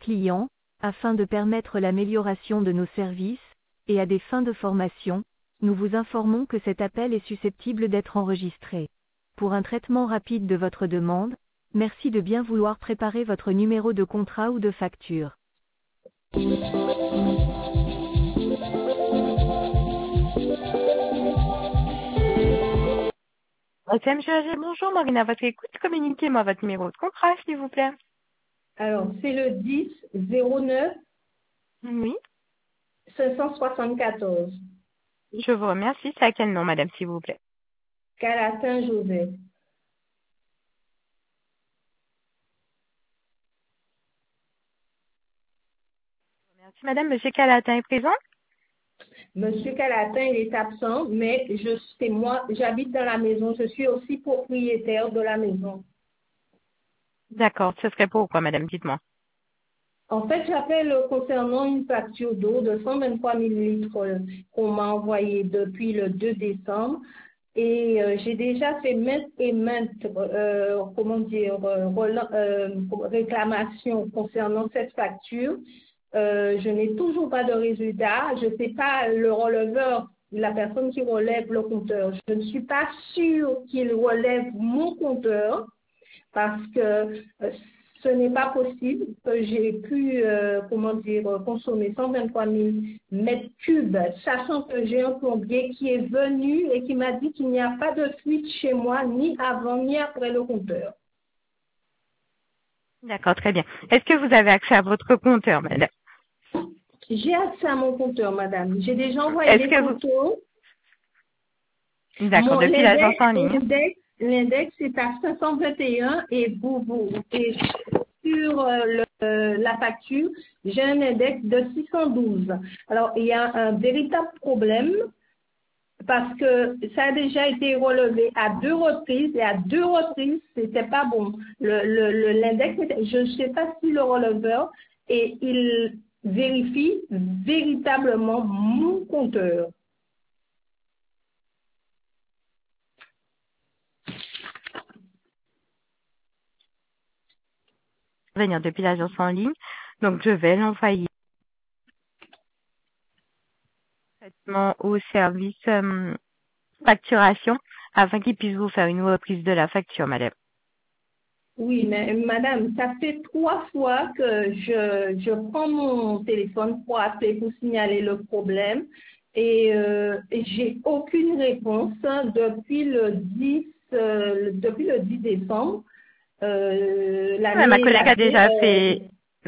clients, afin de permettre l'amélioration de nos services, et à des fins de formation, nous vous informons que cet appel est susceptible d'être enregistré. Pour un traitement rapide de votre demande, merci de bien vouloir préparer votre numéro de contrat ou de facture. Ok, monsieur Agé, bonjour, Marine, à votre écoute. Communiquez-moi votre numéro de contrat, s'il vous plaît. Alors, c'est le 10 09 Oui, 574. je vous remercie. C'est à quel nom, madame, s'il vous plaît? Calatin Joseph. Merci, madame. Monsieur Calatin est présent? Monsieur Calatin, il est absent, mais c'est moi, j'habite dans la maison. Je suis aussi propriétaire de la maison. D'accord. Ce serait pourquoi, madame? Dites-moi. En fait, j'appelle concernant une facture d'eau de 123 millilitres qu'on m'a envoyée depuis le 2 décembre. Et j'ai déjà fait maintes et maintes réclamations concernant cette facture. Je n'ai toujours pas de résultat. Je ne sais pas le releveur, la personne qui relève le compteur. Je ne suis pas sûre qu'il relève mon compteur parce que ce n'est pas possible que j'ai pu consommer 123 000 mètres cubes, sachant que j'ai un plombier qui est venu et qui m'a dit qu'il n'y a pas de fuite chez moi, ni avant ni après le compteur. D'accord, très bien. Est-ce que vous avez accès à votre compteur, madame? J'ai accès à mon compteur, madame. J'ai déjà envoyé des photos. D'accord, depuis l'agence en ligne. L'index est à 521 et sur la facture, j'ai un index de 612. Alors, il y a un véritable problème parce que ça a déjà été relevé à 2 reprises et à 2 reprises, c'était pas bon. L'index, je ne sais pas si le releveur et il vérifie véritablement mon compteur. Venir depuis l'agence en ligne. Donc, je vais l'envoyer au service facturation afin qu'ils puissent vous faire une reprise de la facture, madame. Oui, mais madame, ça fait 3 fois que je prends mon téléphone pour appeler, pour signaler le problème et j'ai aucune réponse depuis le 10 décembre. Ma collègue a déjà fait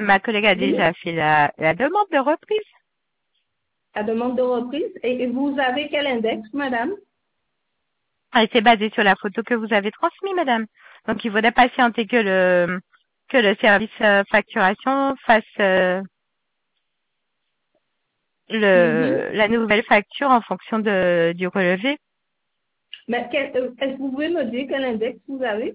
la demande de reprise. La demande de reprise. Et vous avez quel index, madame? C'est basé sur la photo que vous avez transmise, madame. Donc, il faudrait patienter que le service facturation fasse la nouvelle facture en fonction du relevé. Mais est-ce que vous pouvez me dire quel index vous avez?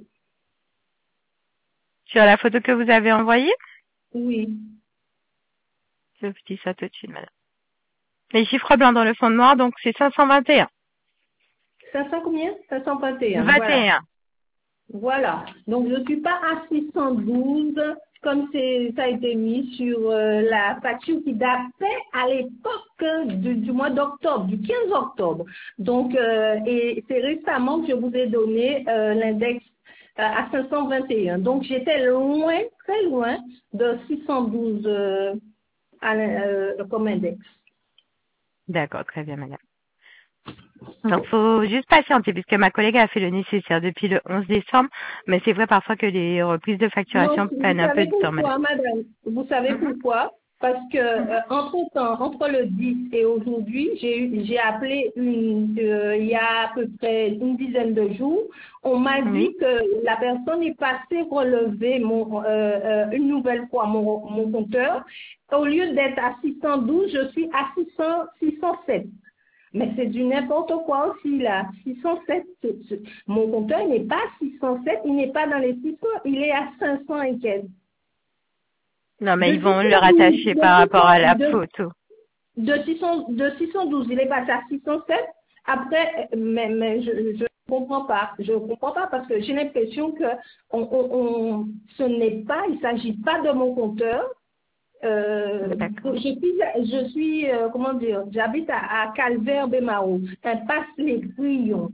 Sur la photo que vous avez envoyée? Oui. Je vous dis ça tout de suite, madame. Les chiffres blancs dans le fond noir, donc c'est 521. 500 combien? 521. 21. Voilà. Donc, je ne suis pas à 612 comme ça a été mis sur la facture qui datait à l'époque du mois d'octobre, du 15 octobre. Donc, et c'est récemment que je vous ai donné l'index à 521. Donc, j'étais loin, très loin de 612 comme index. D'accord, très bien, madame. Donc, faut juste patienter puisque ma collègue a fait le nécessaire depuis le 11 décembre. Mais c'est vrai parfois que les reprises de facturation prennent un peu de temps, madame. Vous savez pourquoi? Parce que entre le 10 et aujourd'hui, j'ai appelé il y a à peu près une dizaine de jours. On m'a dit que la personne est passée relever une nouvelle fois mon compteur. Au lieu d'être à 612, je suis à 607. Mais c'est du n'importe quoi aussi là. 607, mon compteur n'est pas 607, il n'est pas dans les 600, il est à 500 et quelques. Non, mais ils vont le rattacher par rapport à la photo. De 612, il est passé à 607. Après, mais je comprends pas. Je comprends pas parce que j'ai l'impression que il s'agit pas de mon compteur. D'accord. Je suis comment dire, j'habite à Calvaire-Bémaro, impasse Les Grillons.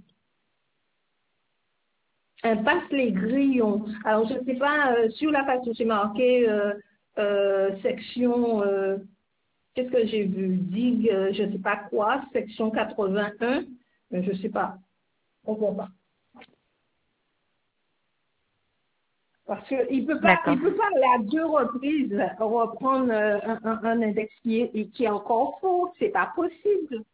Impasse Les Grillons. Alors, je ne sais pas, sur la facture, c'est marqué section, qu'est-ce que j'ai vu? Digue, je ne sais pas quoi, section 81, mais je ne sais pas. On ne voit pas. Parce qu'il ne D'accord. peut pas à 2 reprises reprendre un index qui est encore faux. C'est pas possible.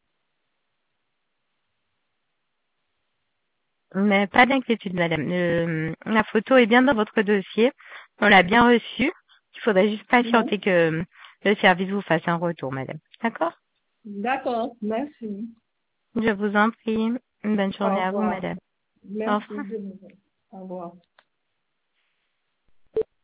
Mais pas d'inquiétude, madame. La photo est bien dans votre dossier. On l'a bien reçue. Il faudrait juste Bon. patienter que le service vous fasse un retour, madame. D'accord? D'accord, merci. Je vous en prie. Une bonne Au journée à vous, revoir. madame. Au Merci revoir. de vous. Au revoir.